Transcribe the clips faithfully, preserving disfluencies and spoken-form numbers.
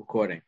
recording.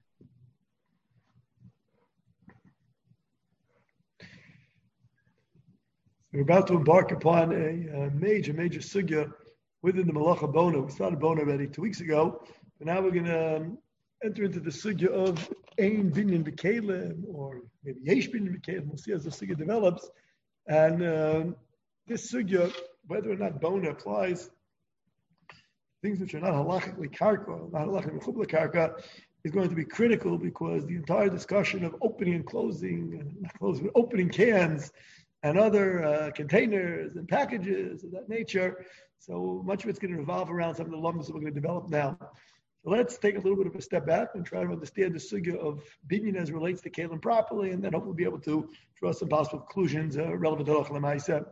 We're about to embark upon a, a major, major sugya within the Malacha Bona. We started Bona already two weeks ago, but now we're going to um, enter into the sugya of Ein Binyan B'Kelim, or maybe Yesh Binyan B'Kelim. We'll see as the sugya develops. And um, this sugya, whether or not Bona applies, things which are not halachically karka, not halachically mechubla karka, is going to be critical because the entire discussion of opening and closing, not closing, but opening cans and other uh, containers and packages of that nature. So much of it's going to revolve around some of the lumps that we're going to develop now. So let's take a little bit of a step back and try to understand the sugya of binyan as relates to kelim properly, and then hopefully be able to draw some possible conclusions uh, relevant to Halacha L'Maaseh.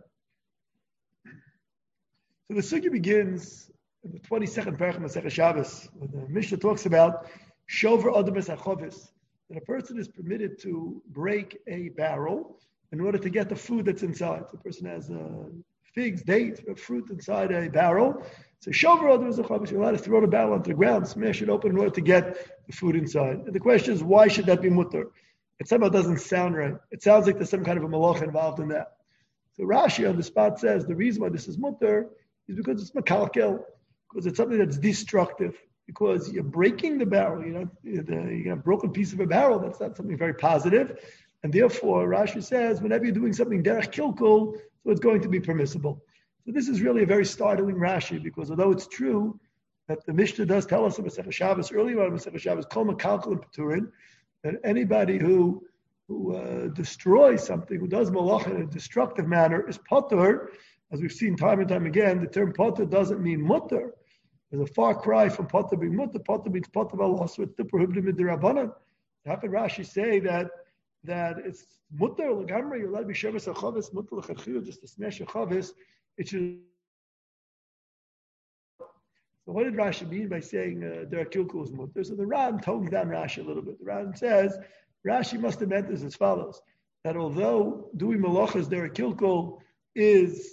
So the sugya begins in the twenty-second paragraph of Masechah Shabbos, when the Mishnah talks about shover adam es hachovis, that a person is permitted to break a barrel in order to get the food that's inside. So the person has uh, figs, dates, fruit inside a barrel. So shover adam es hachovis, you're allowed to throw the barrel onto the ground, smash it open in order to get the food inside. And the question is, why should that be mutter? It somehow doesn't sound right. It sounds like there's some kind of a malacha involved in that. So Rashi on the spot says the reason why this is mutter is because it's makalkel, because it's something that's destructive, because you're breaking the barrel, you know, you got a broken piece of a barrel, that's not something very positive, and therefore Rashi says whenever you're doing something derech kilkul, so it's going to be permissible. So this is really a very startling Rashi, because although it's true that the Mishnah does tell us in Masechah Shabbos, earlier on in Masechah Shabbos, kol makalkel and peturin, that anybody who who uh, destroys something, who does malach in a destructive manner, is potter. As we've seen time and time again, the term potter doesn't mean mutter. There's a far cry from potter being mutter. Potter means potter v'alos, with the prohibited midrabanan. How can Rashi say that that it's mutter l'gamri? You're allowed to be shemes hachavis mutter l'chadchila, just to smash a chavis. It should. So what did Rashi mean by saying uh, derech kilkul is mutter? So the Ran tones down Rashi a little bit. The Ran says Rashi must have meant this as follows: that although doing malachas derech kilkul is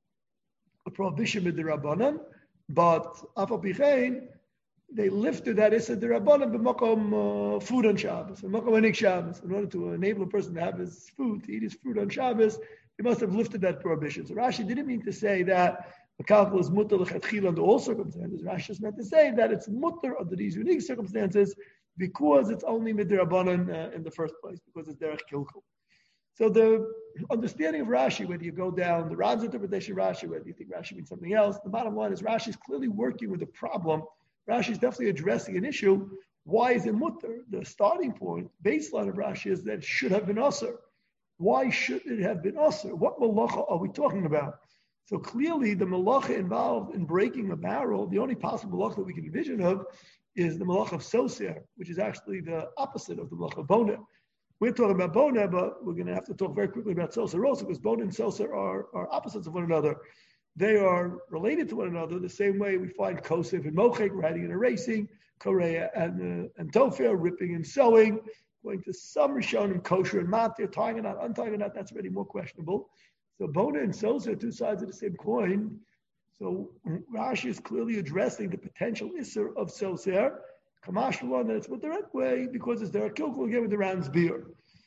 a prohibition with the Rabbanan, but Afal Pichein, they lifted that Issa the Rabbanan b'makom uh, food on Shabbos, b'makom enik Shabbos. In order to enable a person to have his food, to eat his food on Shabbos, they must have lifted that prohibition. So Rashi didn't mean to say that Makalkal is mutter l'chatchila under all circumstances. Rashi just meant to say that it's mutter under these unique circumstances because it's only mid Rabbanan uh, in the first place, because it's derech kilkul. So the understanding of Rashi, whether you go down the Ran's interpretation of Rashi, whether you think Rashi means something else, the bottom line is Rashi is clearly working with a problem. Rashi is definitely addressing an issue. Why is it mutter? The starting point, baseline of Rashi is that it should have been usher. Why should it have been usher? What malacha are we talking about? So clearly the malacha involved in breaking a barrel, the only possible malacha that we can envision of is the malacha of soser, which is actually the opposite of the malacha of bona. We're talking about Bona, but we're going to have to talk very quickly about Seltzer also, because Bona and Seltzer are, are opposites of one another. They are related to one another the same way we find Kosef and Mochek, riding and erasing, Korea and, uh, and Tofia, ripping and sewing, going to some Rishonim, kosher and matir, tying a knot, untying a knot, that's already more questionable. So Bona and Seltzer are two sides of the same coin. So Rashi is clearly addressing the potential Isser of Seltzer, Kamash one, that it's with the right way because it's there. Kilkul again with the Ran's beer.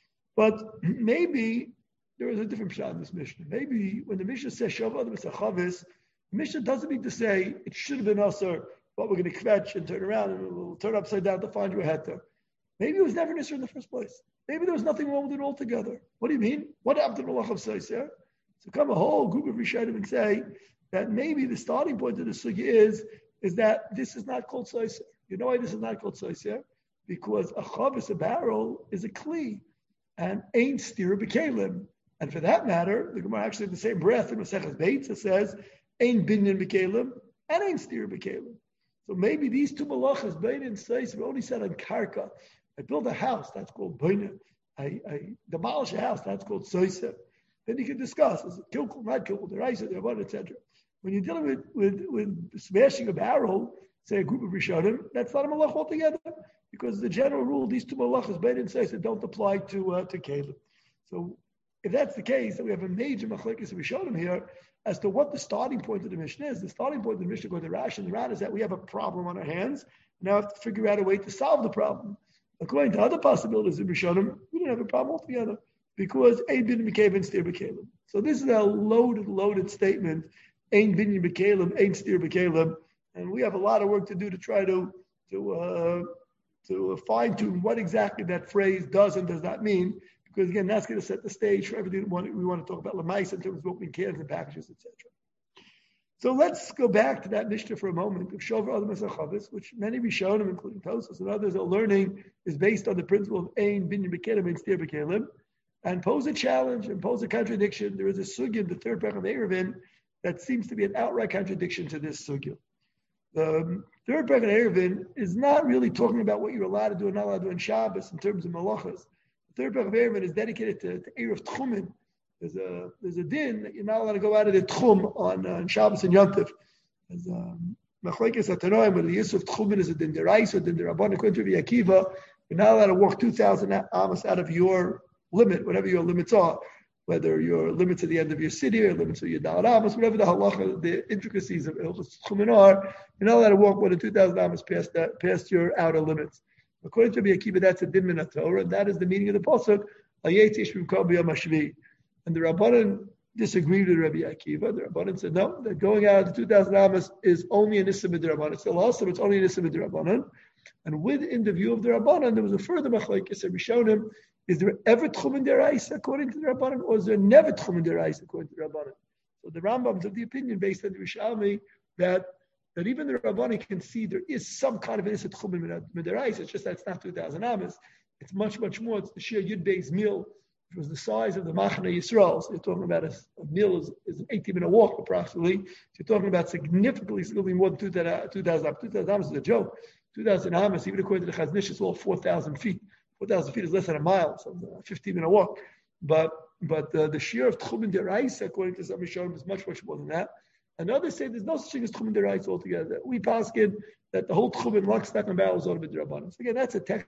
But maybe there is a different shot in this Mishnah. Maybe when the Mishnah says Shav Adam es Hachavis, the Mishnah doesn't mean to say it should have been Asr, but we're going to kvetch and turn around and we'll turn upside down to find you a heter. Maybe it was never an Isser in the first place. Maybe there was nothing wrong with it altogether. What do you mean? What happened to the Malach of Seiser? So come a whole group of Rishonim and say that maybe the starting point of the sugya is, is that this is not called Seiser. You know why this is not called soiser? Because a chavis, a barrel, is a kli, and ain't stira b'kelim. And for that matter, the Gemara actually in the same breath in Maseches Beitza says ain't binyan b'kelim and ain't stira b'kelim. So maybe these two malachas, binyan and soiser, were only said on karka. I build a house, that's called binyan. I, I demolish a house, that's called soiser. Then you can discuss is it kilkul, not kilkul, the raisa, the rabban, et cetera. When you're dealing with, with, with smashing a barrel, say a group of Rishonim, that's not a malach altogether, because the general rule, these two malachas, Bein says, that don't apply to uh, to Caleb. So if that's the case, then we have a major machlekes Rishonim here as to what the starting point of the Mishnah is. The starting point of the Mishnah, according to Rashi and the Ran, is that we have a problem on our hands, Now I have to figure out a way to solve the problem. According to other possibilities in Rishonim, we don't have a problem altogether because Ein Binyan B'Kelim, Steer B'Kelim. So this is a loaded, loaded statement. Ein Binyan B'Kelim, Ein Steer B'Kelim, and we have a lot of work to do to try to to uh, to fine tune what exactly that phrase does and does not mean. Because again, that's going to set the stage for everything we want, we want to talk about Lamais in terms of opening cans and packages, et cetera. So let's go back to that Mishnah for a moment of Shover Adam Chavis, which many Rishonim, including Tosfos and others, are learning is based on the principle of Ein Binyan B'Kelim, Ein Steer B'Kelim, and pose a challenge and pose a contradiction. There is a sugya, the third parak of Eruvin, that seems to be an outright contradiction to this sugya. The third parak of Eruvin is not really talking about what you're allowed to do and not allowed to do in Shabbos in terms of malachas. The third parak of Eruvin is dedicated to, to Erev Tchumen. There's a there's a din that you're not allowed to go out of the Tchum on, uh, on Shabbos and Yom Tov. There's Machlekes HaTanoim, whether the Yisuf Tchumen is a din derais or din derabban. According to Rabbi Akiva, you're not allowed to walk two thousand amos out of your limit, whatever your limits are, whether your limits at the end of your city or limits of your daled amos, whatever the halacha, the intricacies of Hilchos Tchumen are, you're not allowed to walk more than two thousand amos past that, past your outer limits. According to Rabbi Akiva, that's a din min Torah, and that is the meaning of the pasuk. And the Rabbanan disagreed with Rabbi Akiva. The Rabbanan said no, that going out of the two thousand amos is only an issa b'derabbanan. It's still also, it's only an issa b'derabbanan. And within the view of the Rabbanan, there was a further machlekes of Rishonim. Is there ever tchumen deraisa according to the Rabbanan, or is there never tchumen deraisa according to the Rabbanan? So the Rambam took the opinion based on the Rishalmi that that even the Rabbanan can see there is some kind of an issa tchumen deraisa. It's just that it's not two thousand amos. It's much, much more. It's the sheer Yud Beis meal. It was the size of the Machane Yisrael. So you're talking about a, a meal is, is an eighteen minute walk approximately. So you're talking about significantly, significantly more than two thousand amos. two thousand amos is a joke. two thousand amos, even according to the Chaznish, is all four thousand feet. four thousand feet is less than a mile, so it's a fifteen minute walk. But but uh, the shear of Tchumen Deraisa, according to some Rishonim, is much, much more than that. And others say there's no such thing as Tchumen Deraisa altogether. We paskin that the whole Tchumen, lock, stock, and barrel is all bit Rabbanan. So again, that's a text.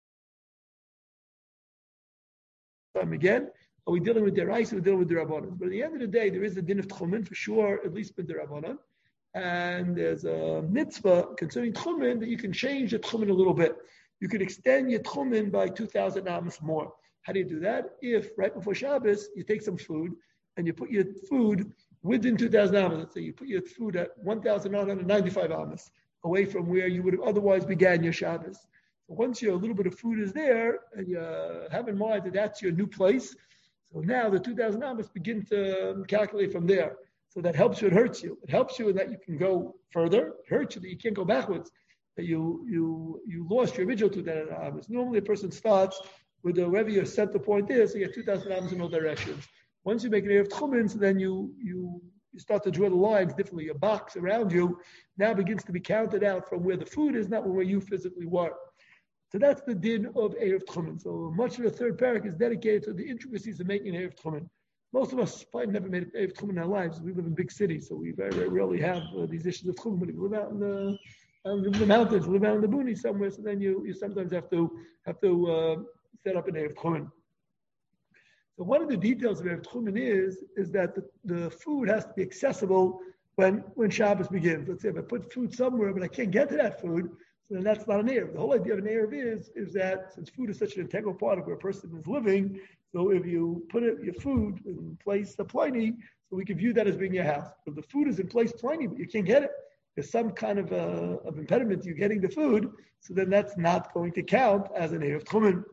Again, are we dealing with Deraisa, we're dealing with the Rabbanan. But at the end of the day, there is a din of Tchumen for sure, at least with the Rabbanan. And there's a mitzvah concerning Tchumen that you can change the Tchumen a little bit. You could extend your Tchumen by two thousand amos more. How do you do that? If right before Shabbos, you take some food and you put your food within two thousand amos. Let's say you put your food at one thousand nine hundred ninety-five amos, away from where you would have otherwise began your Shabbos. So once your little bit of food is there, and you have in mind that that's your new place, so now the two thousand amos begin to calculate from there. So that helps you, it hurts you. It helps you in that you can go further. It hurts you that you can't go backwards. That you you you lost your original two thousand amos. Normally a person starts with wherever your center point is, so you get two thousand amos in all directions. Once you make an Erev Tchumen, so then you, you you start to draw the lines differently. Your box around you now begins to be counted out from where the food is, not where you physically were. So that's the din of Erev Tchumen. So much of the third parak is dedicated to the intricacies of making Erev Tchumen. Most of us probably never made Erev Tchumen in our lives. We live in big cities, so we very, very rarely have uh, these issues of Tchumen. But if you live out in the, um, in the mountains, live out in the boonies somewhere, so then you, you sometimes have to have to uh, set up an Erev Tchumen. So one of the details of Erev Tchumen is, is that the, the food has to be accessible when, when Shabbos begins. Let's say if I put food somewhere, but I can't get to that food, so then that's not an Erev. The whole idea of an Erev is, is that since food is such an integral part of where a person is living, so if you put it, your food in place the pliny, so we can view that as being your house. If the food is in place pliny, but you can't get it, there's some kind of, uh, of impediment to you getting the food, so then that's not going to count as an Erev Tchumen.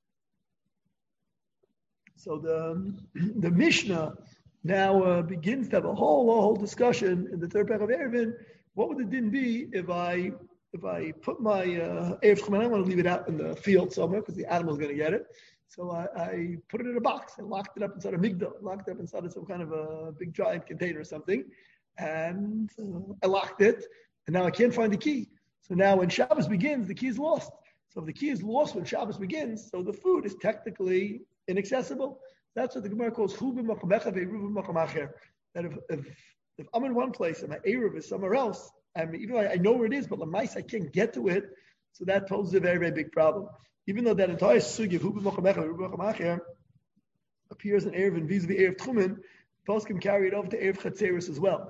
So the, the Mishnah now uh, begins to have a whole, a whole discussion in the third parak of Eruvin. What would the din be if I if I put my uh, Erev Tchumen, I don't want to leave it out in the field somewhere because the animal's going to get it. So I, I put it in a box and locked it up inside a migdal, locked it up inside of some kind of a big giant container or something. And uh, I locked it, and now I can't find the key. So now when Shabbos begins, the key is lost. So if the key is lost when Shabbos begins, so the food is technically inaccessible. That's what the Gemara calls chubim machamecha ve'eruvim machamecher. That if, if if I'm in one place and my eruv is somewhere else, I mean, even though I, I know where it is, but lamais I can't get to it, so that poses a very, very big problem. Even though that entire sugi of chubim machamecha ve'eruvim machamecher appears in eruv and vis-a-vis eruv tchumen, poskim carry it over to eruv chatzeris as well.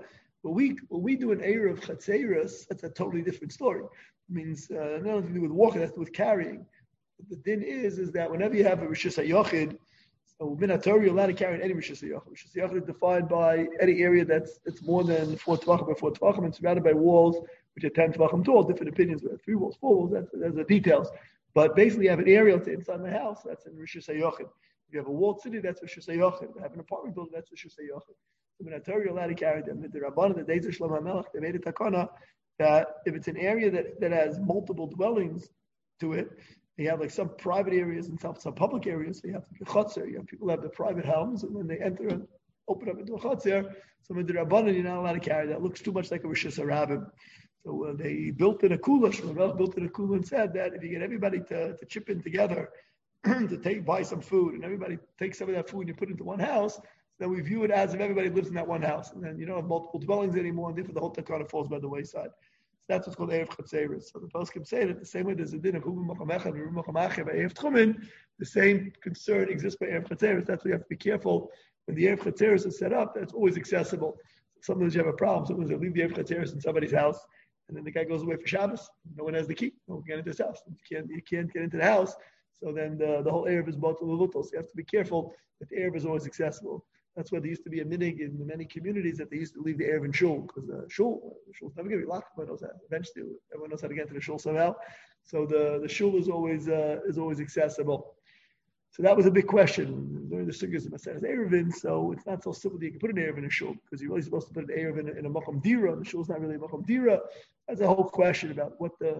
But we, when we do an Eir of Chatzeris, that's a totally different story. It means uh, nothing to do with walking, that's with carrying. But the din is, is that whenever you have a Rishus HaYochid, so Minator, you're allowed to carry any Rishus HaYochid. Rishus HaYochid is defined by any area that's it's more than four Tvachim by four Tvachim and surrounded by walls which are ten Tvachim tall. Different opinions, whether three walls, four walls, that's, that's the details. But basically, you have an area inside the house, that's in Rishus HaYochid. If you have a walled city, that's Rishus HaYochid. If you have an apartment building, that's Rishus HaYochid. So Minator, you're allowed to carry them. The Rabbanan, the days of Shlomo HaMelech, they made a takana that if it's an area that, that has multiple dwellings to it, you have like some private areas and some, some public areas. So you have like a chutzner. You have people who have the private homes, and when they enter and open up into a chutzner, so in the Rabbanan, you're not allowed to carry that. It looks too much like a Rishus HaRabim. So uh, they built in a kula. Shlomo built in a kula and said that if you get everybody to, to chip in together to take buy some food, and everybody takes some of that food and you put it into one house, then we view it as if everybody lives in that one house, and then you don't have multiple dwellings anymore, and therefore the whole takana falls by the wayside. That's what's called Erev Chatzeris. So the poskim say that the same way there's a din of Hubim Macham Echad and Hubim Macham Acher by Erev Tchumen, the same concern exists by Erev Chatzeris. That's why you have to be careful when the Erev Chatzeris is set up, that it's always accessible. Sometimes you have a problem. Sometimes they leave the Erev Chatzeris in somebody's house, and then the guy goes away for Shabbos. No one has the key. No one can get into his house. You can't, you can't get into the house. So then the, the whole Erev is bought to Levutos. So you have to be careful that the Erev is always accessible. That's why there used to be a minig in many communities that they used to leave the Erev in shul, because the shul, the shul's never going to be locked. Everyone knows that. Eventually, everyone knows how to get into the shul somehow. So the, the shul is always uh, is always accessible. So that was a big question during the sugyas of Maseres Erevin. So it's not so simple that you can put an Erev in a shul, because you're really supposed to put an Erev in a, in a Makom Dira. The shul's not really a Makom Dira. That's a whole question about what the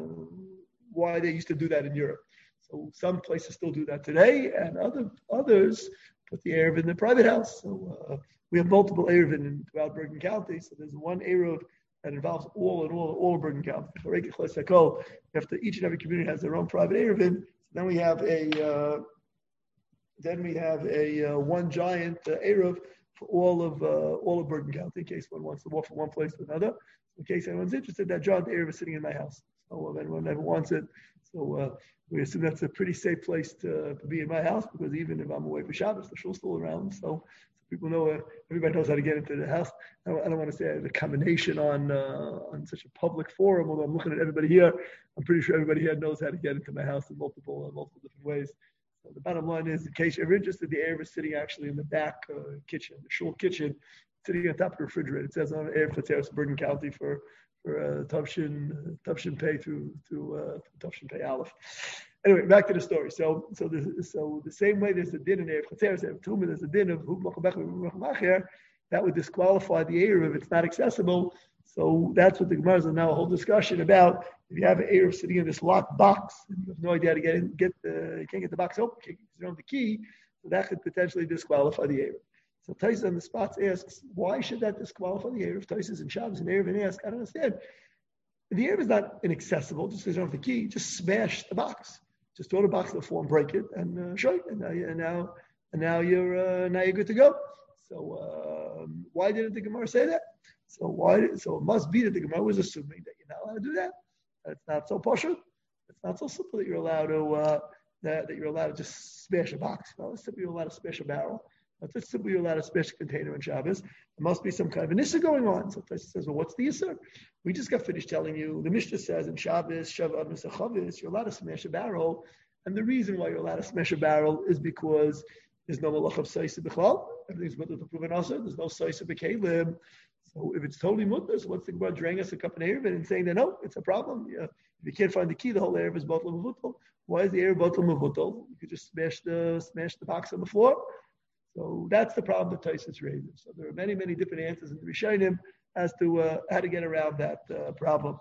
why they used to do that in Europe. So some places still do that today, and other others put the Erev in the private house. So uh, we have multiple Erev in throughout Bergen County. So there's one Erev that involves all and all all of Bergen County. After each and every community has their own private Erev in. So then we have a uh, then we have a uh, one giant uh, Erev for all of uh, all of Bergen County, in case one wants to walk from one place to another. In case anyone's interested, that giant Erev is sitting in my house. So if anyone ever wants it, so uh, we assume that's a pretty safe place to, to be in my house, because even if I'm away for Shabbos, the shul's still around. So, so people know, uh, everybody knows how to get into the house. I don't, I don't want to say the combination on uh, on such a public forum, although I'm looking at everybody here. I'm pretty sure everybody here knows how to get into my house in multiple uh, multiple different ways. So the bottom line is, in case you're interested, the Erev is sitting actually in the back uh, kitchen, the shul kitchen, sitting on top of the refrigerator. It says on Erev Chatzeris, Bergen County for for uh, Tavshin Tavshin Pei through through uh, Tavshin Pei Aleph. Anyway, back to the story. So so the so the same way there's a din in Erev Chatzeris, Erev Tchumen, there's a din of Hub Macham Echad, Hub Macham Acher, that would disqualify the Erev if it's not accessible. So that's what the Gemara is now a whole discussion about. If you have an Erev sitting in this locked box, and you have no idea how to get in, get the, you can't get the box open, you don't have the key, so that could potentially disqualify the Erev. So Taisus on the spot asks, why should that disqualify the Erev? Taisus and Shabbos and Erev and asks, I don't understand. If the Erev is not inaccessible, just because you don't have the key, just smash the box. Just throw the box to the floor and break it, and uh, show it, and now, you, and now, and now you're uh, now you're good to go. So uh, why didn't the Gemara say that? So why? So it must be that the Gemara was assuming that you're not allowed to do that. That it's not so poshut. It's not so simple that you're allowed to uh, that, that you're allowed to just smash a box. No, it's simply you're allowed to smash a barrel. That's just simply you're allowed to smash a container on Shabbos. There must be some kind of an issa going on. So Taisus says, well, what's the issa? We just got finished telling you. The Mishnah says in Shabbos, Shavah Misachavis, you're allowed to smash a barrel. And the reason why you're allowed to smash a barrel is because there's no malach of saisa b'chlal. Everything's mutter to prove an asa. There's no saisa b'kelim. So if it's totally mutter, so what's the Gemara draining us a cup of Erev and saying that no, it's a problem. Yeah. If you can't find the key, the whole Erev is batal mevutal. Why is the Erev batal mevutal? You could just smash the smash the box on the floor. So that's the problem that Taisus raises. So there are many, many different answers in the Rishonim as to uh, how to get around that uh, problem.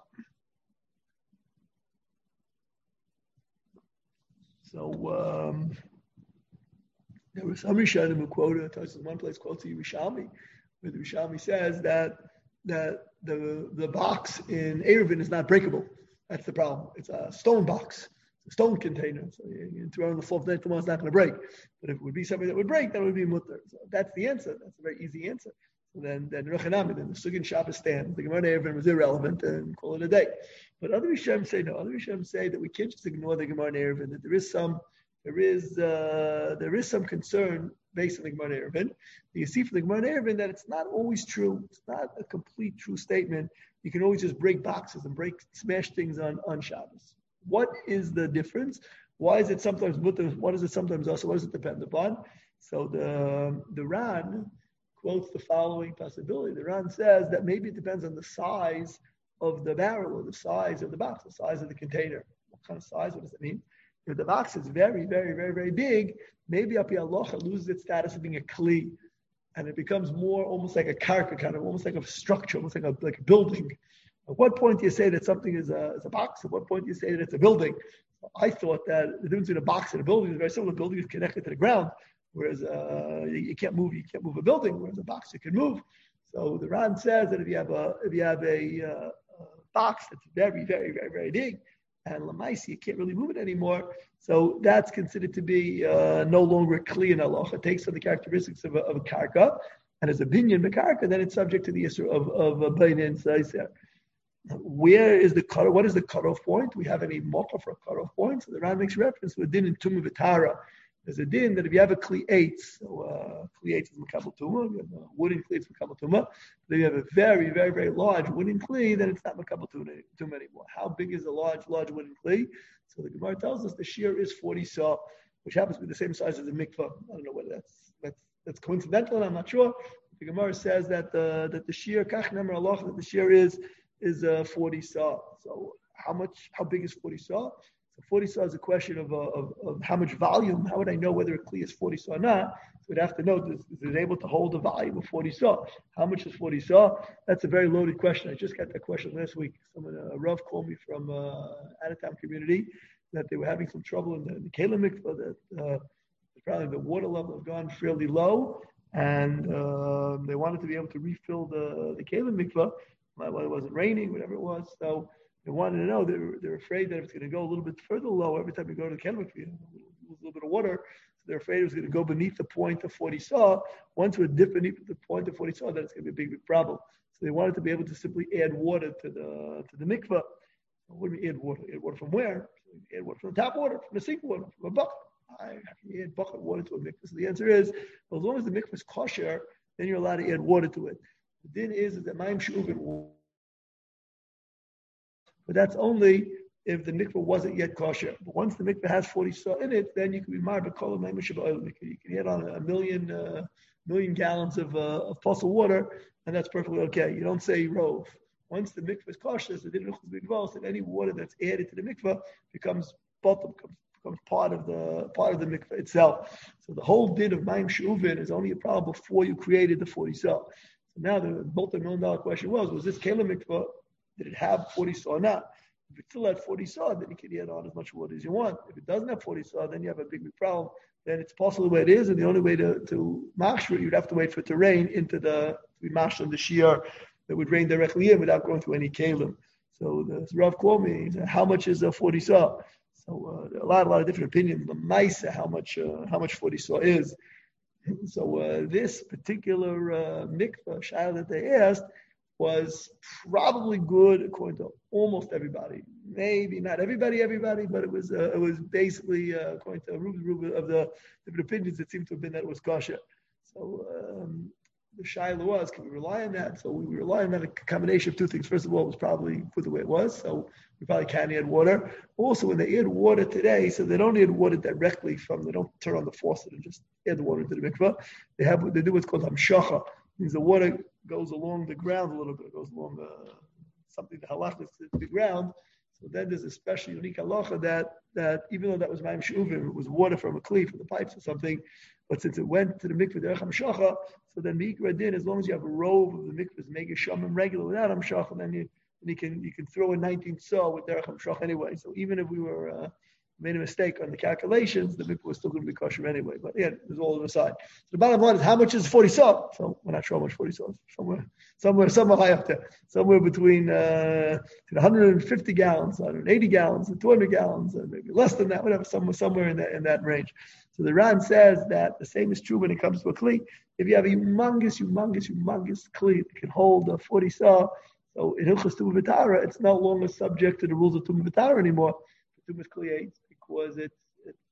So um, there was some Rishonim who quoted, Taisus in one place quotes the Yerushalmi, where the Yerushalmi says that that the the box in Erevin is not breakable. That's the problem. It's a stone box. A stone container, so you, you throw it on the floor, then tomorrow's not going to break. But if it would be something that would break, that would be mutter. So that's the answer. That's a very easy answer. So then, then Rechanami, then the Sugin Shabbos stands. The Gemara Erevin was irrelevant and call it a day. But other Rishonim say no. Other Rishonim say that we can't just ignore the Gemara Erevin. That there is some, there is, uh, there is some concern based on the Gemara Eruvin. You see from the Gemara Eruvin that it's not always true. It's not a complete true statement. You can always just break boxes and break, smash things on, on Shabbos. What is the difference? Why is it sometimes mutter? What is it sometimes also? What does it depend upon? So the, the Ran quotes the following possibility. The Ran says that maybe it depends on the size of the barrel or the size of the box, the size of the container. What kind of size? What does that mean? If the box is very, very, very, very big, maybe Api Allah loses its status of being a kli, and it becomes more almost like a karka, kind of almost like a structure, almost like a like a building. At what point do you say that something is a, is a box? At what point do you say that it's a building? I thought that the difference between a box and a building is very similar. A building is connected to the ground, whereas uh, you, you can't move. You can't move a building, whereas a box you can move. So the Ran says that if you have a if you have a, uh, a box that's very, very, very, very big, and lamaisi you can't really move it anymore, so that's considered to be uh, no longer a kli in halacha. It takes on the characteristics of a, of a karka, and as a binyan mekarka, then it's subject to the issue of of a bayin and saiser. Where is the cut? What is the cutoff point? Do we have any mocha for a cutoff point? So the Ran makes reference to a din in Tumah V'Tara. There's a din that if you have a kli eight, so uh, kli eight is makabel tumah, you have a wooden kli, it's makabel tumah. But if you have a very, very, very large wooden kli, then it's not makabel tumah anymore. How big is a large, large wooden kli? So the Gemara tells us the shear is forty saw, which happens to be the same size as the mikvah. I don't know whether that's that's, that's coincidental, I'm not sure. The Gemara says that the that the shear kach nemer Allah, that the shear is is uh, forty saw. So how much? How big is forty saw? So forty saw is a question of, uh, of of how much volume. How would I know whether a kli is forty saw or not? So we'd have to know, is, is it able to hold a volume of forty saw? How much is forty saw? That's a very loaded question. I just got that question last week. Someone, uh, Rav called me from uh, out-of-town community that they were having some trouble in the, the Keilim mikvah, that uh, probably the water level had gone fairly low, and uh, they wanted to be able to refill the, the Keilim mikvah, while it wasn't raining, whatever it was. So they wanted to know, they're, they're afraid that if it's going to go a little bit further low, every time you go to the Keilim mikvah, you lose a little bit of water. So they're afraid it was going to go beneath the point of forty saw. Once we dip beneath the point of forty saw, then it's going to be a big, big problem. So they wanted to be able to simply add water to the to the mikvah. What do we add water? Add water from where? So add water from the tap water, from the sink water, from a bucket. How can you add bucket water to a mikvah? So the answer is, well, as long as the mikvah is kosher, then you're allowed to add water to it. The din is, is that Mayim She'uvin, but that's only if the mikveh wasn't yet kosher. But once the mikveh has forty saw in it, then you can be married by Kol Mayim She'uvin. You can add on a million uh, million gallons of uh, of fossil water, and that's perfectly okay. You don't say rove. Once the mikveh is kosher, so then any water that's added to the mikveh becomes bottom, becomes, becomes part of the part of the mikveh itself. So the whole din of Mayim She'uvin is only a problem before you created the forty saw. So now the multi-million dollar question was, was this Keilim mikveh, did it have forty saw or not? If it still had forty saw, then you can add on as much water as you want. If it doesn't have forty saw, then you have a big, big problem. Then it's possible the way it is, and the only way to, to mashra, you'd have to wait for it to rain into the, to be mashra in the shear that would rain directly in without going through any Keilim. So the Rav called me, he said, how much is a forty saw? So uh, a lot, a lot of different opinions. The Maisa, how much, uh, how much forty saw is. So uh, this particular uh, mikvah shayla that they asked was probably good according to almost everybody. Maybe not everybody, everybody, but it was uh, it was basically uh, according to Ruby Ruby of the different opinions. It seemed to have been that it was kosher. So um, the shayla was, can we rely on that? So we rely on that, a combination of two things. First of all, it was probably good the way it was. So we probably can add water. Also, when they add water today, so they don't add water directly from, they don't turn on the faucet and just add the water to the mikvah. They have, they do what's called hamshacha. Means the water goes along the ground a little bit, it goes along uh, something that halach is to the ground. So then there's a special unique halacha that that even though that was Mayim She'uvin, it was water from a kli, from the pipes or something, but since it went to the mikveh derech hamshacha, so then mikveh din, as long as you have a rove of the mikvahs, make a shamim regular without hamshacha, then you then you can you can throw in nineteen saw with derech hamshacha anyway. So even if we were uh, made a mistake on the calculations, the mikvah was still going to be kosher anyway. But yeah, there's all on the side. So the bottom line is, how much is forty saw? So we're not sure how much forty saw is. Somewhere, somewhere, somewhere high up there. Somewhere between uh, one hundred fifty gallons, one hundred eighty gallons, and two hundred gallons, and maybe less than that, whatever, somewhere, somewhere in that in that range. So the Ran says that the same is true when it comes to a kli. If you have a humongous, humongous, humongous kli that can hold a forty saw, so in Hilchos Tumah V'Tara, it's no longer subject to the rules of Tumah V'Tara anymore. Tumah Kli eight, because it's, it's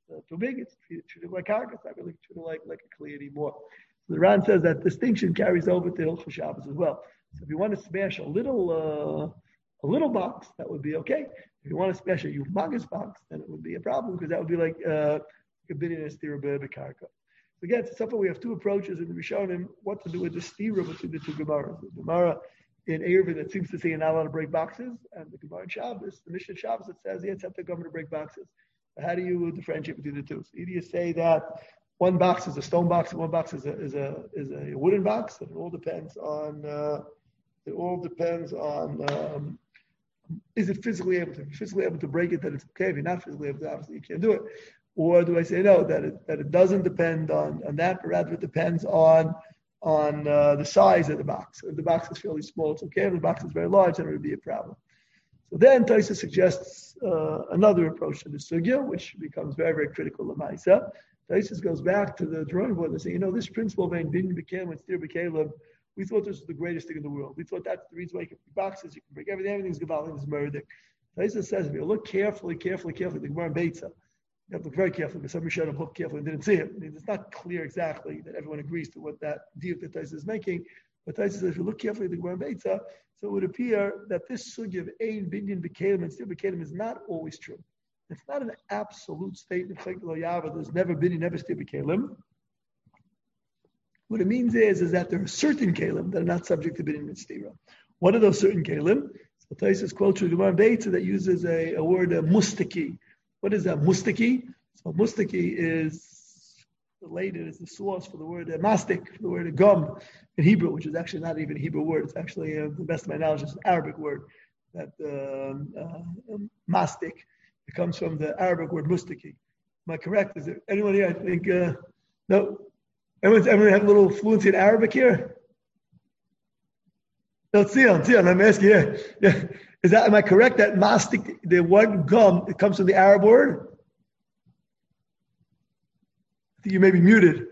uh, too big. It's treated, treated like karka. It's not really treated like, like a kli anymore. So the Ran says that distinction carries over to Hilchos Shabbos as well. So if you want to smash a little uh, a little box, that would be okay. If you want to smash a humongous box, then it would be a problem because that would be like uh, a binyan stira b'karka. So again, so far we have two approaches in the Rishonim what to do with the stira between the two Gemaras. The Gemara in Eruvin that seems to say you're not allowed to break boxes, and the Gemara in Shabbos, the Mishnah Shabbos that says yes, have to come to break boxes. So how do you differentiate between the two? So either you say that one box is a stone box and one box is a is a is a wooden box, and it all depends on uh, it all depends on um, is it physically able to if you're physically able to break it, then it's okay. If you're not physically able to, obviously you can't do it. Or do I say no, that it that it doesn't depend on, on that, but rather it depends on on uh, the size of the box. If the box is fairly small, it's okay. If the box is very large, then it would be a problem. So then Taisa suggests uh, another approach to the sugya, which becomes very, very critical of Maisa. Taisa goes back to the drawing board and say, you know, this principle of ein binyan b'kelim and stir b'kelim, we thought this was the greatest thing in the world. We thought that's the reason why you can break boxes, you can break everything, everything's gevaldik, it's murdik. Taisa says, if you look carefully, carefully, carefully, the Gemara in Beitza, you have to look very carefully, because somebody showed up, look carefully and didn't see it. I mean, it's not clear exactly that everyone agrees to what that deal that Taisa is making. But Taisa says, if you look carefully at the Gemara in Beitza, so it would appear that this sugya of ein binyan b'kelim and stir b'kelim is not always true. It's not an absolute statement. There's never been, never stir b'kelim. What it means is, is that there are certain kelim that are not subject to binyan and stira. What are those certain kelim? So Taisa quotes the Gemara in Beitza that uses a, a word, a mustaki. What is that? Mustaki. So mustaki is related as the source for the word uh, mastic, for the word uh, gum in Hebrew, which is actually not even a Hebrew word. It's actually, uh, to the best of my knowledge, it's an Arabic word. That uh, uh, mastic. It comes from the Arabic word mustaki. Am I correct? Is there anyone here? I think uh, no. Everyone, everyone have a little fluency in Arabic here? No, Tzion, Tzion, I'm asking you. Yeah. Is that, am I correct that mastic, the word gum, it comes from the Arab word? I think you may be muted.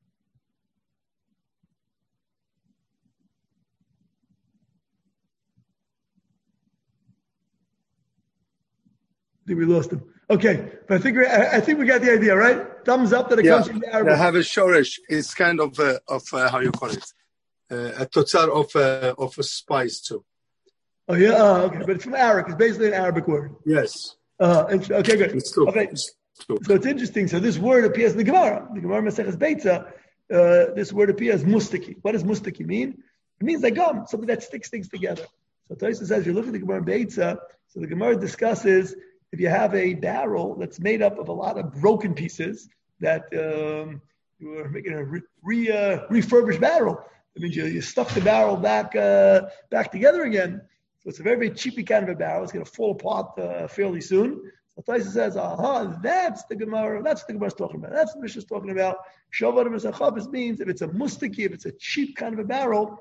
I think we lost him. Okay, but I think we, I think we got the idea, right? Thumbs up that it yeah, comes from the Arab. I have a shoresh. It's kind of uh, of uh, how you call it, uh, a totzar of uh, of a spice too. Oh yeah, uh, okay, but it's from Arabic. It's basically an Arabic word. Yes. Uh, okay, good. It's true. Okay, it's true. So it's interesting. So this word appears in the Gemara. The Gemara Maseches Beitza. Uh, this word appears mustaki. What does mustaki mean? It means like gum, something that sticks things together. So Taisa says, if you look at the Gemara Beitza, so the Gemara discusses if you have a barrel that's made up of a lot of broken pieces that um, you are making a re, re, uh, refurbished barrel. That means you, you stuck the barrel back uh, back together again. So it's a very, very cheapy kind of a barrel. It's going to fall apart uh, fairly soon. So Taisa says, aha, that's the Gemara. That's the Gemara's talking about. That's the Mishnah's talking about. Shavad Misachavas means if it's a mustaki, if it's a cheap kind of a barrel,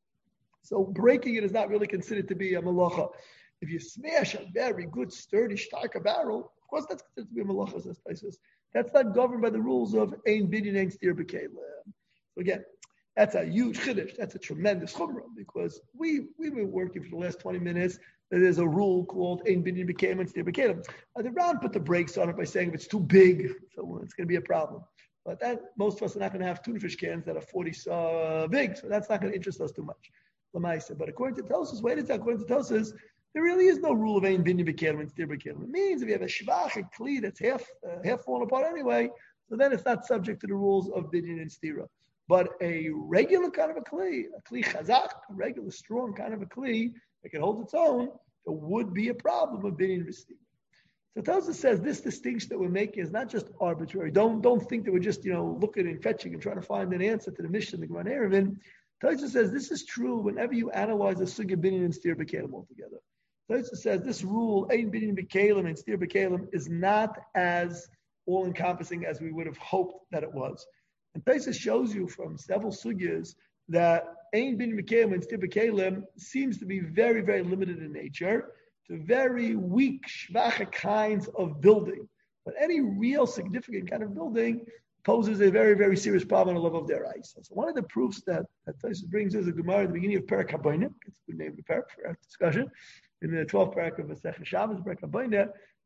so breaking it is not really considered to be a malacha. If you smash a very good, sturdy, starka barrel, of course that's considered to be a malacha, says Taisa. That's not governed by the rules of ein binyan, ein stir b'kelim. So again, that's a huge chiddush. That's a tremendous chumrah because we we've been working for the last twenty minutes. There's a rule called ein binyan b'kelim and stir b'kelim. The Ran put the brakes on it by saying if it's too big, so it's going to be a problem. But that most of us are not going to have tuna fish cans that are forty uh, big, so that's not going to interest us too much. Lamaisa. But according to Tosas, wait a second. According to Tosas, there really is no rule of ein binyan b'kelim and stir b'kelim. It means if you have a shvach, a kli that's half uh, half fallen apart anyway, so then it's not subject to the rules of binyan and stira. But a regular kind of a kli, a kli chazak, a regular strong kind of a kli that can hold its own, there would be a problem of binyan and stira. So Tosas says this distinction that we're making is not just arbitrary. Don't don't think that we're just you know looking and fetching and trying to find an answer to the Mishnah, the Gemara Eruvin. Tosas says this is true whenever you analyze a sugya binyan and stir b'kelim altogether. Tosas says this rule, ein binyan b'kelim and stir b'kelim, is not as all-encompassing as we would have hoped that it was. And Tosas shows you from several sugyas that ein binyan b'kelim and stir b'kelim seems to be very, very limited in nature to very weak, shvacha kinds of building. But any real significant kind of building poses a very, very serious problem on the level of their eyes. So one of the proofs that, that Tosas brings is a Gemara at the beginning of Perek HaBoinah. It's a good name of the Perek for our discussion. In the twelfth Perek of Masechah Shabbos, Perek HaBoinah,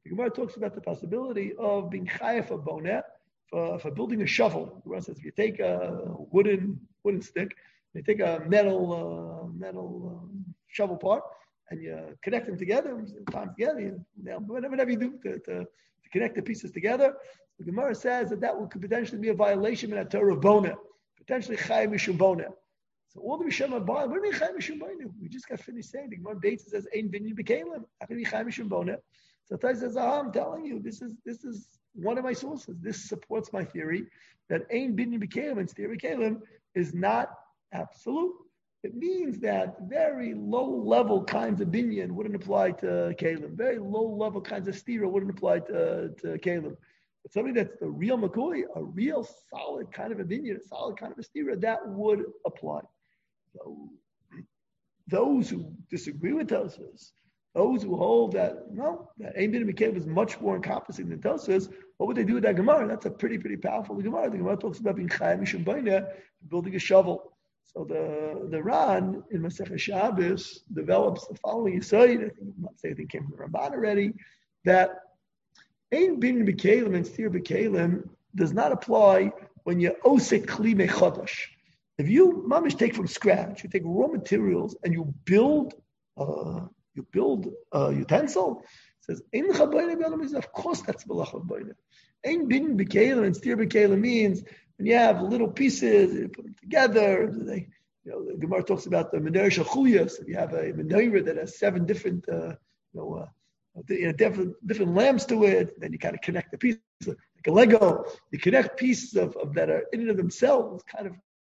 The Gemara talks about the possibility of being chayav a boneh for, for building a shovel. The Gemara says if you take a wooden wooden stick, you take a metal uh, metal um, shovel part, and you connect them together, time together, you, whatever, whatever you do to, to, to connect the pieces together. The Gemara says that that could potentially be a violation in a Torah of boneh, potentially chayav mishum boneh. So all the Rishon are what do you mean chayav mishum boneh? We just got finished saying the Gemara Beitz says ein binyan b'kelim. How can it be chayav mishum boneh? So Tai says, oh, I'm telling you, this is this is one of my sources. This supports my theory that ein binyan b'kelim and stira b'kelim is not absolute. It means that very low-level kinds of binyan wouldn't apply to kelim. Very low-level kinds of stira wouldn't apply to, to kelim. But something that's the real makoi, a real solid kind of a binyan, a solid kind of a stira, that would apply. So those who disagree with Tosfos, those who hold that, no, that ein binyan b'kelim is much more encompassing than Tosfos, what would they do with that Gemara? That's a pretty, pretty powerful Gemara. The Gemara talks about being chayav mishum boneh, building a shovel. So the the Ran in Masechah Shabbos develops the following aside. I think I'm not saying it came from the Ramban already, that ein binyan b'kelim and stira b'kelim does not apply when you osek kli mechadash. If you mamish take from scratch, you take raw materials and you build uh, you build a utensil, it says ein chabayne. Of course, that's malacha bayne. Ein binyan b'kelim and stira b'kelim means when you have little pieces, you put them together. They, you know, the Gemara talks about the menorah shachuyas. If you have a menorah that has seven different, uh, you know, uh, you know, different different lamps to it, then you kind of connect the pieces like a Lego. You connect pieces of, of that are in and of themselves, kind of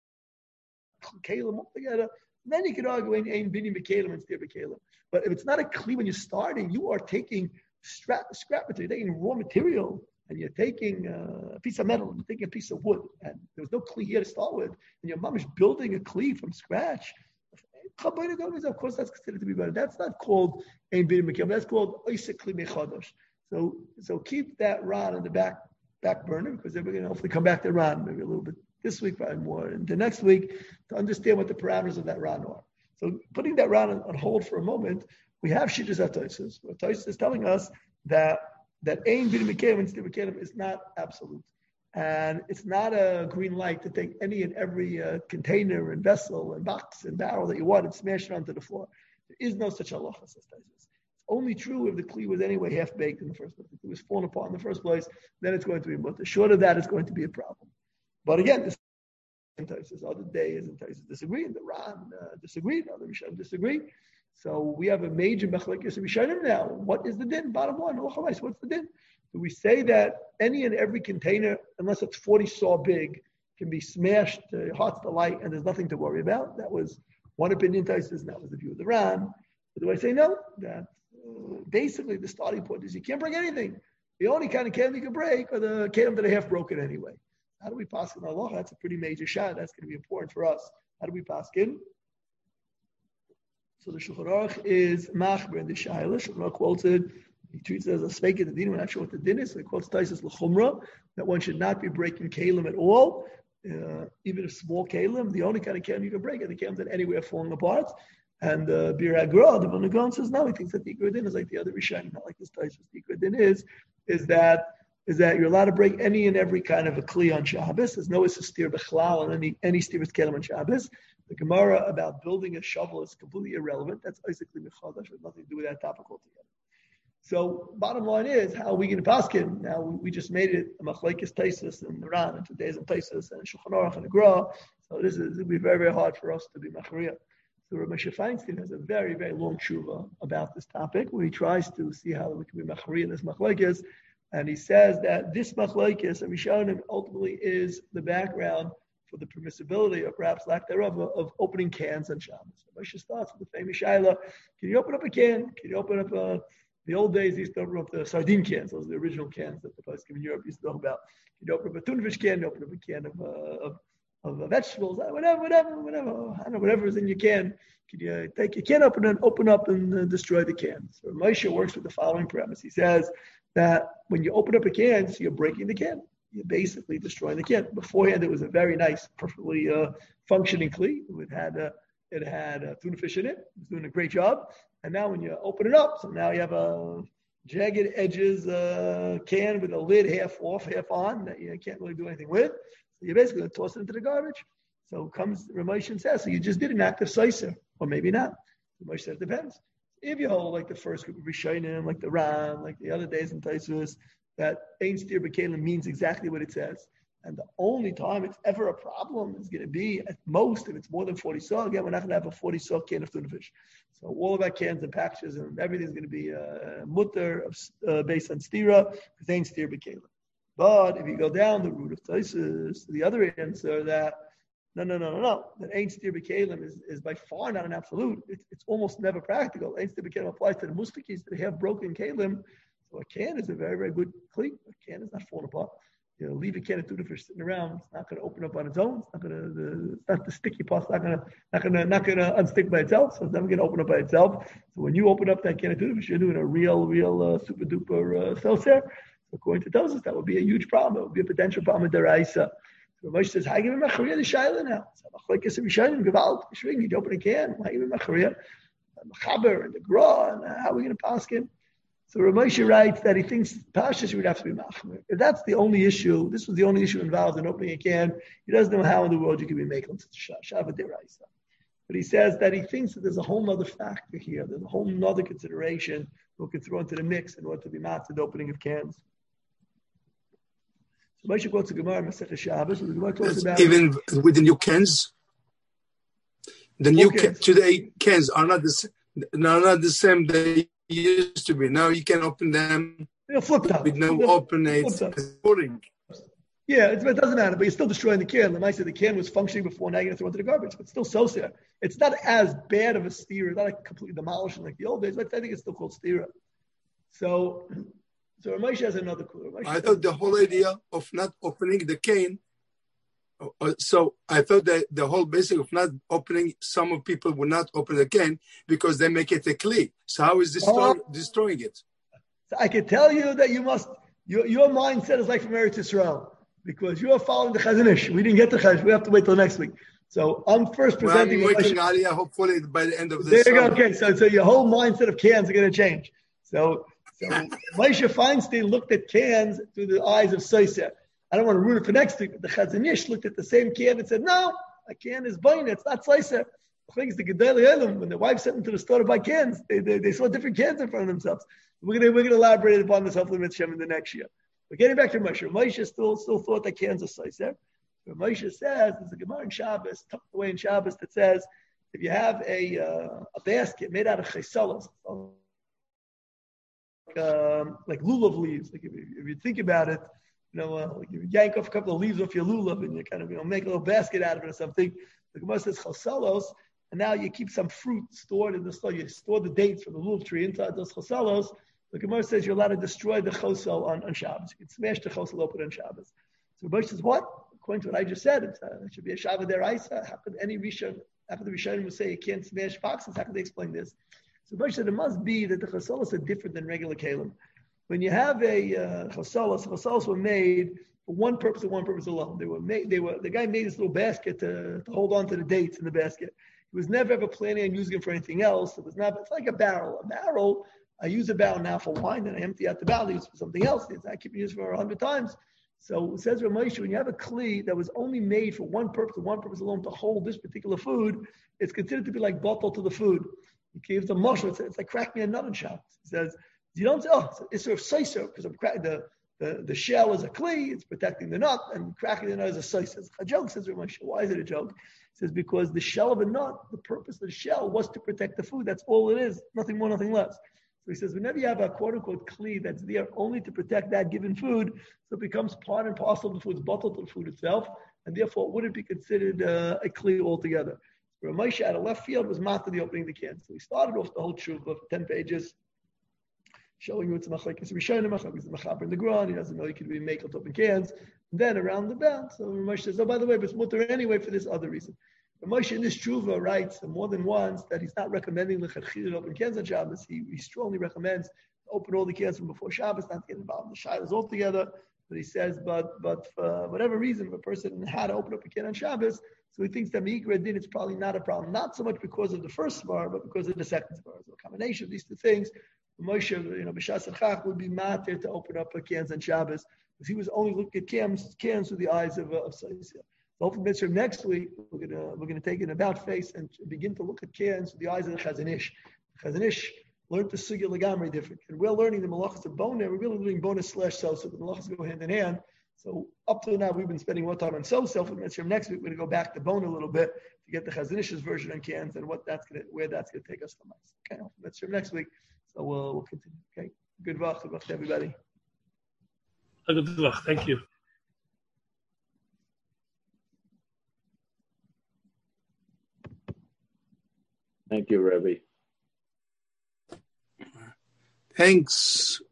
kelim all together. And then you can argue in ein binyan b'kelim and stira b'kelim. But if it's not a kli when you're starting, you are taking scrap scrap material, you're taking raw material. And you're taking a piece of metal, and you're taking a piece of wood, and there was no kli here to start with, and your mom is building a kli from scratch. Of course, that's considered to be better. That's not called ein binyan b'kelim. That's called osek kli mechadash. So, so keep that Ran in the back back burner, because then we're going to hopefully come back to Ran maybe a little bit this week, probably more into next week, to understand what the parameters of that Ran are. So, putting that Ran on, on hold for a moment, we have Shittas HaTosfos. Tosfos is telling us that. that ein binyan b'kelim and stira b'kelim is not absolute. And it's not a green light to take any and every uh, container and vessel and box and barrel that you want and smash it onto the floor. There is no such halacha, says Tosfos. It's only true if the kli was anyway half-baked in the first place. If it was fallen apart in the first place, then it's going to be, but the short of that is going to be a problem. But again, this is other days and Tosfos disagree, and the Ran uh, disagreed, other Rishonim disagree. So we have a major machlekes Rishonim now. What is the din? Bottom line, what's the din? Do we say that any and every container, unless it's forty saw big, can be smashed to heart's delight and there's nothing to worry about? That was one opinion, Tosfos, and that was the view of the Ran. But do I say no? That uh, basically the starting point is you can't break anything. The only kind of kelim you can break are the kelim that are half broken anyway. How do we pass in Allah? That's a pretty major shot. That's going to be important for us. How do we pass in? So the Shulchan Aruch is machber in the Shaila. Shulchan Aruch quotes it. He treats it as a speik in the din. We're not sure what the din is. So he quotes Tosfos l'chumra, that one should not be breaking kelim at all, uh, even if small kelim. The only kind of kelim you can break are the kelim that anywhere falling apart. And uh, Bir Hagra, the Vilna Gaon says no. He thinks that the Ikra din is like the other Rishonim, not like this Tosfos. The Ikra din is is that is that you're allowed to break any and every kind of a kli on Shabbos. There's no ististir b'chlal on any any stiras kelim on Shabbos. The Gemara about building a shovel is completely irrelevant. That's basically mechadash, with nothing to do with that topic altogether. So, bottom line is, how are we going to paskin? Now, we, we just made it a machlekes Tosfos and the Ran, and today's in Tosfos and Shulchan Aruch and the Gra. So this is it'll be very, very hard for us to be machriya. So Rabbi Moshe Feinstein has a very, very long tshuva about this topic, where he tries to see how we can be machriya in this machlekes, and he says that this machlekes and Rishonim ultimately is the background for the permissibility, or perhaps lack thereof, of opening cans on Shabbos. So Moshe starts with the famous shaila: can you open up a can? Can you open up a? The old days, they used to open up the sardine cans. Those are the original cans that the poskim in Europe used to talk about. You open up a tuna can, you open up a can of uh, of, of uh, vegetables, whatever, whatever, whatever. I don't know, whatever is in your can. Can you take your can open and open up and uh, destroy the can? So Moshe works with the following premise. He says that when you open up a can, so you're breaking the can. You're basically destroying the can. Beforehand, it was a very nice, perfectly uh, functioning kli. It had uh, it had uh, tuna fish in it. It was doing a great job. And now when you open it up, so now you have a jagged edges uh, can with a lid half off, half on that you can't really do anything with. So you're basically going to toss it into the garbage. So comes Ramesh and says, so you just did an act of Saiser, or maybe not. Ramesh says, it depends. If you hold like the first group of Rishonim, like the Ram, like the other days in Taisus, that Ein Stir B'Kelim means exactly what it says. And the only time it's ever a problem is going to be at most if it's more than forty saw. Again, we're not going to have a forty saw can of tuna fish. So all of our cans and packages and everything's going to be uh, mutter uh, based on stira because Ein Stir B'Kelim. But if you go down the route of Taisus, the other answer that no, no, no, no, no, that Ein Stir B'Kelim is, is by far not an absolute. It's, it's almost never practical. Ein Stir B'Kelim applies to the mustikis that have broken kelim. So a can is a very, very good cleat. A can is not falling apart. You know, leave a can of tuna fish sitting around. It's not going to open up on its own. It's not going to. The, it's not the sticky part. It's not going to. Not going to. Not going to unstick by itself. So it's never going to open up by itself. So when you open up that can of tuna fish, you're doing a real, real uh, super duper uh, seltzer. According to Tosfos, that would be a huge problem. It would be a potential problem with deraisa. So Moshe says, "How give him a charia the shaila now?" So like I said, we shine him gewalt. You need to open a can. How give him a charia? Chaber and the gra. And how are we going to pass him? So Ramesh writes that he thinks Pashas would have to be machmir. If that's the only issue, this was the only issue involved in opening a can, he doesn't know how in the world you can be making such a shava deraisa. But he says that he thinks that there's a whole other factor here. There's a whole other consideration we can throw into the mix in order to be matzah the opening of cans. So Moshe quotes the Gemara Masechah Shabbos. The Gemara talks about even with the new cans. The new can, today cans are not the same. Are not the same they used to be. Now you can open them you know, with no openates. Yeah, it's, it doesn't matter, but you're still destroying the can. The mice said the can was functioning before, now you're going to throw it into the garbage, but it's still so sad. It's not as bad of a steer. It's not like completely demolishing like the old days, but I think it's still called stira. So, so Ramesh has another clue. Ramesh I thought the whole idea of not opening the can, uh, so I thought that the whole basic of not opening, some of people will not open the can because they make it a kli. So how is this oh. destroying it? So I can tell you that you must, your, your mindset is like from Eretz Yisrael because you are following the Chazon Ish. We didn't get the Chazon. We have to wait till next week. So I'm first presenting. Well, I'm waiting Aliyah, hopefully by the end of this. There you summer. go. Okay, so so your whole mindset of cans are going to change. So, so Moshe Feinstein looked at cans through the eyes of Seiser. I don't want to ruin it for next week, but the Chazon Ish looked at the same can and said, no, a can is buying it. It's not Seiser. I think it's the Gedolei Olam. When the wife sent them to the store to buy cans, they, they, they saw different cans in front of themselves. We're going we're to elaborate upon this hopefully with Shem in the next year. But getting back to Moshe, Moshe still still thought that cans are Seiser. But Moshe says, there's a Gemara in Shabbos, tucked away in Shabbos, that says, if you have a uh, a basket made out of chesalos, like, um, like lulav leaves, like if you, if you think about it, you know, uh, like if you yank off a couple of leaves off your lulav and you kind of, you know, make a little basket out of it or something, the Gemara says chesalos, and now you keep some fruit stored in the store, you store the dates from the lulav tree inside those chesalos, the Gemara says you're allowed to destroy the chosel on, on Shabbos. You can smash the chosel open on Shabbos. So Moshe says, what? According to what I just said, it's, uh, it should be a Shavah deraisa. How could any Rishon, after the Rishonim would say you can't smash foxes, how could they explain this? So Moshe said it must be that the chasolos are different than regular kalim. When you have a uh, chasolos, chasolos were made for one purpose and one purpose alone. They were made. They were the guy made this little basket to, to hold on to the dates in the basket. He was never ever planning on using it for anything else. It was not. It's like a barrel. A barrel. I use a barrel now for wine, and I empty out the barrel. I use it for something else. I keep using it for a hundred times. So it says Ramesh, when you have a kli that was only made for one purpose, one purpose alone, to hold this particular food, it's considered to be like bottle to the food. He gives a mushroom. It's, it's like cracking a nut in shop. He says, you don't say, oh, it's sort of seiser because I'm cracking the, the the shell is a kli, it's protecting the nut, and cracking the nut is a seiser. It's a joke, says Ramesh. Why is it a joke? He says because the shell of a nut, the purpose of the shell was to protect the food. That's all it is. Nothing more, nothing less. So he says, whenever you have a quote-unquote kli that's there only to protect that given food, so it becomes part and parcel of the food, it's bottled to the food itself, and therefore it wouldn't be considered uh, a kli altogether. So Ramesh out of left field was master the opening of the can. So he started off the whole tshuva for ten pages, showing you it's machlekes rishonim, machlekes mechaber in the ground. He doesn't know he could be makel to open cans. And then around the bend, so Ramesh says, oh, by the way, but it's mutter anyway for this other reason. Moshe in this tshuva writes more than once that he's not recommending lechatchila to open cans on Shabbos. He, he strongly recommends to open all the cans from before Shabbos, not to get involved in the shilas altogether. But he says, but but for whatever reason, if a person had to open up a can on Shabbos, so he thinks that meikra din it's probably not a problem. Not so much because of the first svar, but because of the second svar. So a combination of these two things Moshe, you know, B'shas Chach would be matir to open up cans on Shabbos because he was only looking at cans, cans through the eyes of uh, of Saisya. So hopefully, Mitzvah next week we're gonna we're gonna take an about face and begin to look at cans through the eyes of the Chazon Ish. The Chazon Ish learned the sugya legamri different, and we're learning the malachas of bona. We're really doing bona slash so, so the malachas go hand in hand. So up to now, we've been spending more time on so self. Next week, we're going to go back to bone a little bit to get the Chazon Ish's version on cans and what that's going to, where that's going to take us from us. Okay, that's from next week. So we'll, we'll continue. Okay, good luck, good luck to everybody. Good luck. Thank you. Thank you, Rebbe. Thanks.